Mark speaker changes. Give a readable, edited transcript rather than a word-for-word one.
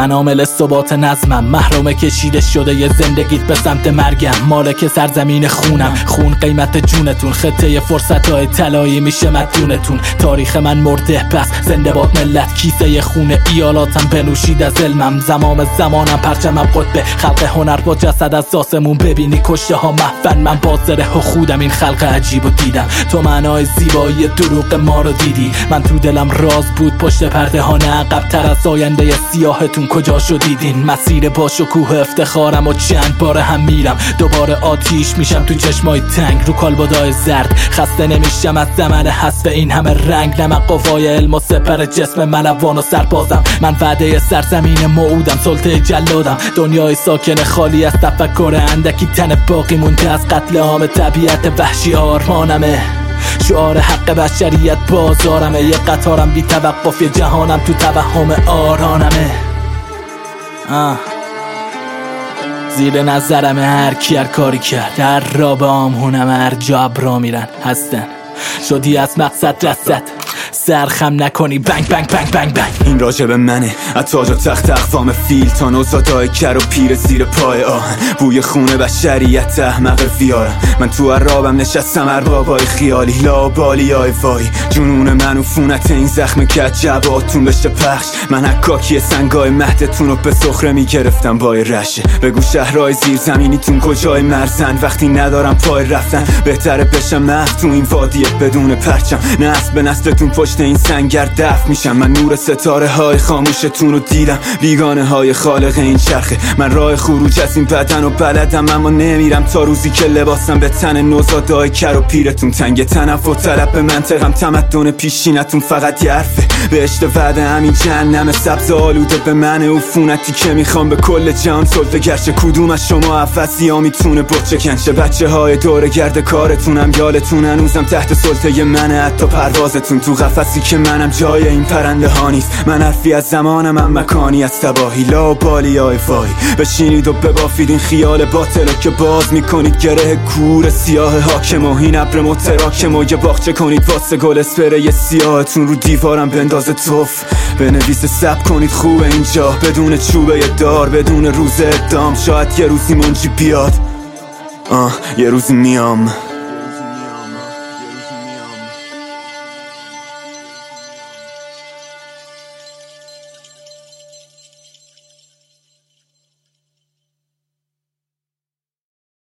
Speaker 1: من عامل ثبات نظمم، محروم کشیده شده یه زندگیت به سمت مرگم، مالک سرزمین خونم، خون قیمت جونتون، خطه فرصتهای طلایی میشه مدیونتون. تاریخ من مرده پس زنده باد ملت، کیسه خون ایالاتم بنوشید از علمم، زمانم پرچمم قطبه خلق هنر با جسد از آسمون، ببینی کشته ها محفن، من بازره و خودم این خلق عجیب و دیدم. تو معنای زیبایی دروغ ما رو دیدی، من تو دلم راز بود پشت پرده ها، نه عقب تر از آینده سیاهتون کجا شدیدین. مسیر با شکوه افتخارم و چند بار هم میرم، دوباره آتیش میشم تو چشمای تنگ، رو کالبدای زرد خسته نمیشم از زمن حسب این همه رنگ، نه من قوای علم و سپر جسم ملوان و سربازم، من وعده سرزمین موعودم، سلطه جلادم، دنیای ساکن خالی از تفکر، اندکی تن باقی مونده از قتل عام طبیعت وحشی آرمانمه، شعار حق بشریت بازارمه، یه قطارم بی توقف، یه جهانم تو توهم آرانمه. زیر نظرمه هر کی هر کاری کرد، هر را به آمهونم، هر جا را میرن هستن، شدی از مقصد رسد، سرخم نکنی بنگ بنگ بنگ بنگ بنگ.
Speaker 2: این راجب منه، از تاج و تخت اقوام فیل تا نوزادای کر و پیر زیر پای آهن، بوی خونه بشریت احمق ویارم، من تو عرابم نشستم اربابای خیالی، لابالی های وای جنون من و فونت این زخم کج جباتون بشه پخش، من حکاکی سنگای مهدتون رو به سخره میگرفتم بای رشه، بگو شهرهای زیر زمینیتون کجای مرزن، وقتی ندارم پای رفتن بهتره بشم محو تو این وادیه بدون پرچم، نسل به نسلتون پشت این سنگر دفن میشم، من نور ستاره های خاموشتون رو دیدم، بیگانه های خالق این چرخه، من راه خروج از این بدن و بلدم، اما نمیرم تا روزی که لباسم به تن نوزادای کر و پیرتون تنگ، تنف و طلب به منطقم تمدن پیشینتون فقط یه حرفه، بهشت وعده همین جهنم سبز آلوده به من عفونتی که میخوام به کل جهان سلطه گرچه کدوم از شما عفسی ها میتونه بچه کنشه، بچه های دور گرد کارتونم یالتون هنوزم تحت سلطه منه، حتی پروازتون تو قفسی که منم جای این پرنده ها نیست، من حرفی از زمانم هم مکانی از تباهی، لابالی های وای بشینید و ببافید این خیال باطلو که باز میکنید گره کور سیاه حاکم و این ابر متراکم و یه باغچه کنید واسه گل اسپری سیاهتون رو دیوارم بندازه توف، بنویس سب کنید خوب اینجا بدون چوبه دار، بدون روز ادام، شاید یه روزی منجی بیاد، یه روزی میام.